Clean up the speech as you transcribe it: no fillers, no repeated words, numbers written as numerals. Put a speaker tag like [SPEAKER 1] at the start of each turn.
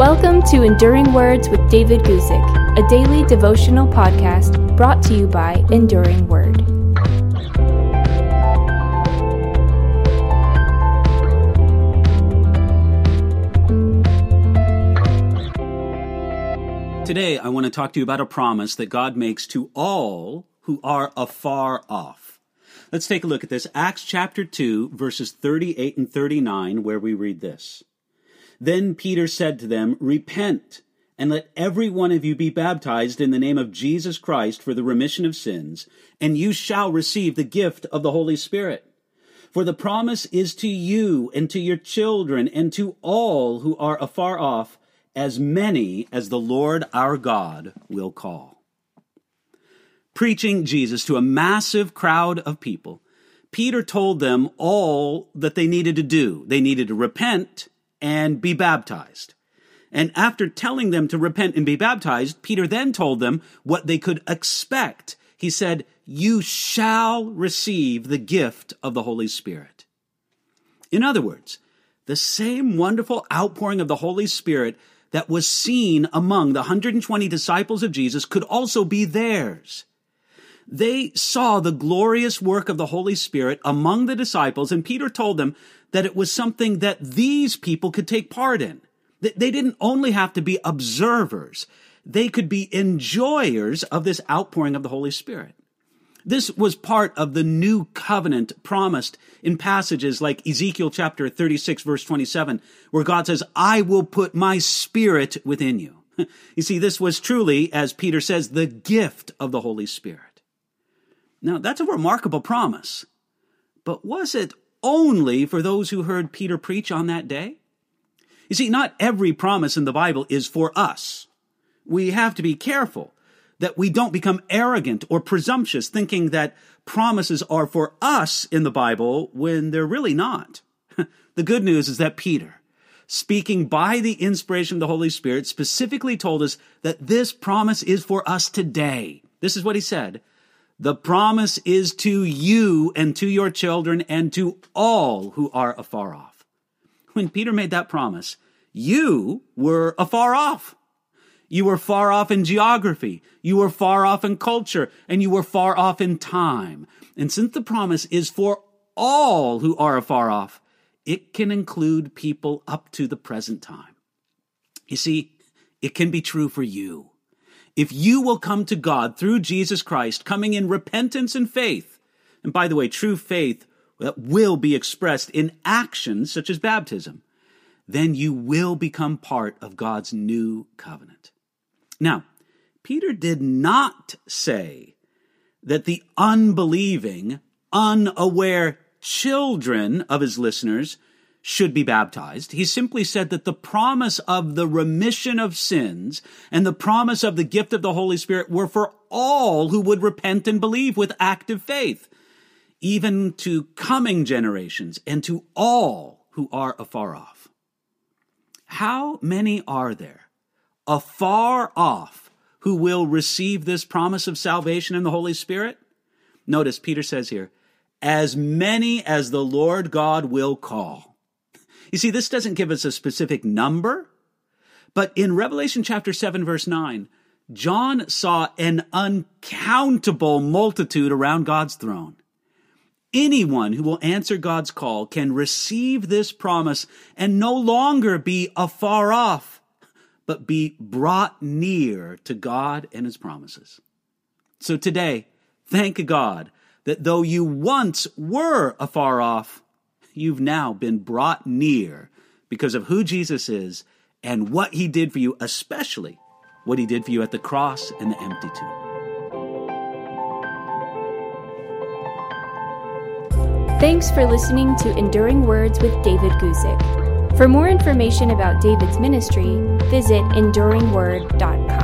[SPEAKER 1] Welcome to Enduring Words with David Guzik, a daily devotional podcast brought to you by Enduring Word.
[SPEAKER 2] Today, I want to talk to you about a promise that God makes to all who are afar off. Let's take a look at this. Acts chapter 2, verses 38 and 39, where we read this. Then Peter said to them, "Repent, and let every one of you be baptized in the name of Jesus Christ for the remission of sins, and you shall receive the gift of the Holy Spirit. For the promise is to you and to your children and to all who are afar off, as many as the Lord our God will call." Preaching Jesus to a massive crowd of people, Peter told them all that they needed to do. They needed to repent and be baptized. And after telling them to repent and be baptized, Peter then told them what they could expect. He said, "You shall receive the gift of the Holy Spirit." In other words, the same wonderful outpouring of the Holy Spirit that was seen among the 120 disciples of Jesus could also be theirs. They saw the glorious work of the Holy Spirit among the disciples, and Peter told them that it was something that these people could take part in. They didn't only have to be observers. They could be enjoyers of this outpouring of the Holy Spirit. This was part of the new covenant promised in passages like Ezekiel chapter 36, verse 27, where God says, "I will put my spirit within you." You see, this was truly, as Peter says, the gift of the Holy Spirit. Now, that's a remarkable promise. But was it only for those who heard Peter preach on that day? You see, not every promise in the Bible is for us. We have to be careful that we don't become arrogant or presumptuous, thinking that promises are for us in the Bible when they're really not. The good news is that Peter, speaking by the inspiration of the Holy Spirit, specifically told us that this promise is for us today. This is what he said. "The promise is to you and to your children and to all who are afar off." When Peter made that promise, you were afar off. You were far off in geography, you were far off in culture, and you were far off in time. And since the promise is for all who are afar off, it can include people up to the present time. You see, it can be true for you. If you will come to God through Jesus Christ, coming in repentance and faith, and by the way, true faith that will be expressed in actions such as baptism, then you will become part of God's new covenant. Now, Peter did not say that the unbelieving, unaware children of his listeners should be baptized. He simply said that the promise of the remission of sins and the promise of the gift of the Holy Spirit were for all who would repent and believe with active faith, even to coming generations and to all who are afar off. How many are there afar off who will receive this promise of salvation in the Holy Spirit? Notice Peter says here, "As many as the Lord God will call." You see, this doesn't give us a specific number, but in Revelation chapter 7, verse 9, John saw an uncountable multitude around God's throne. Anyone who will answer God's call can receive this promise and no longer be afar off, but be brought near to God and his promises. So today, thank God that though you once were afar off, you've now been brought near because of who Jesus is and what he did for you, especially what he did for you at the cross and the empty tomb.
[SPEAKER 1] Thanks for listening to Enduring Words with David Guzik. For more information about David's ministry, visit enduringword.com.